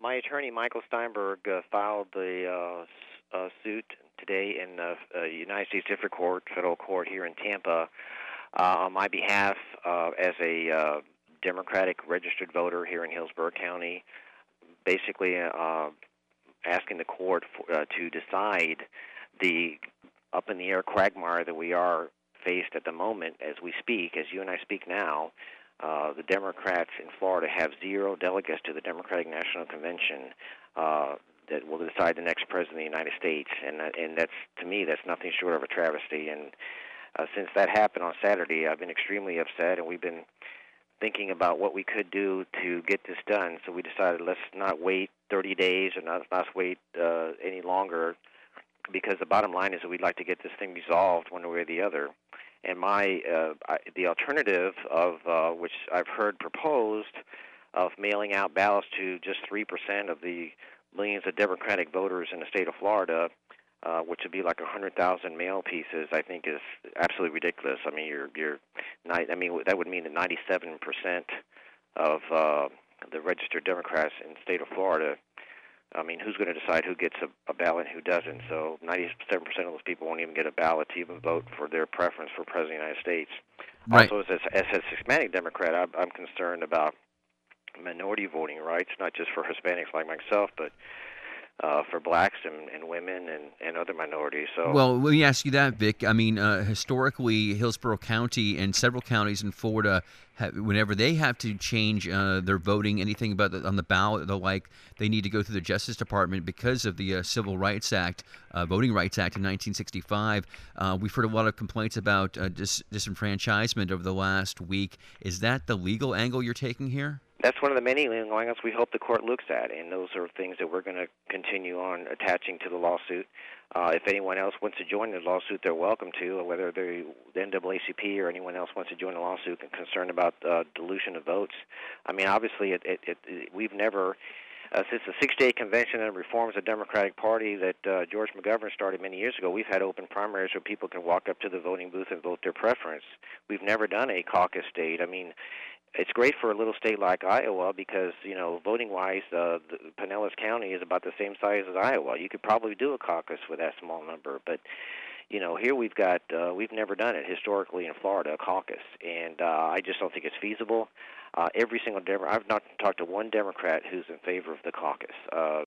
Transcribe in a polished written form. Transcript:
My attorney, Michael Steinberg, filed the suit today in the United States District Court, federal court here in Tampa, on my behalf as a Democratic registered voter here in Hillsborough County, basically asking the court to decide the up in the air quagmire that we are faced at the moment as we speak, as you and I speak now. The Democrats in Florida have 0 delegates to the Democratic National Convention that will decide the next president of the United States, and that's, to me, that's nothing short of a travesty. And since that happened on Saturday, I've been extremely upset, and we've been thinking about what we could do to get this done. So we decided let's not wait 30 days or not wait any longer, because the bottom line is that we'd like to get this thing resolved one way or the other. And the alternative of which I've heard proposed of mailing out ballots to just 3% of the millions of Democratic voters in the state of Florida, which would be like 100,000 mail pieces, I think is absolutely ridiculous. I mean, that would mean that 97% of the registered Democrats in the state of Florida. I mean, who's going to decide who gets a ballot and who doesn't? So 97% of those people won't even get a ballot to even vote for their preference for president of the United States. Right. Also, as a Hispanic Democrat, I'm concerned about minority voting rights, not just for Hispanics like myself, but for blacks and women and other minorities. So, Well, let me ask you that, Vic. I mean, historically, Hillsborough County and several counties in Florida, whenever they have to change their voting, anything about on the ballot, the like, they need to go through the Justice Department because of the Civil Rights Act, Voting Rights Act in 1965. We've heard a lot of complaints about disenfranchisement over the last week. Is that the legal angle you're taking here? that's one of the many legal angles we hope the court looks at, and those are things that we're going to continue on attaching to the lawsuit. If anyone else wants to join the lawsuit, they're welcome to, whether they're the NAACP or anyone else wants to join the lawsuit and concerned about dilution of votes. I mean, obviously, we've never, since the Six-Day Convention and Reforms of the Democratic Party that George McGovern started many years ago, we've had open primaries where people can walk up to the voting booth and vote their preference. We've never done a caucus state. I mean, it's great for a little state like Iowa because, voting-wise, Pinellas County is about the same size as Iowa. You could probably do a caucus with that small number, but here we've never done it historically in Florida, a caucus, and I just don't think it's feasible. Every single I've not talked to one Democrat who's in favor of the caucus.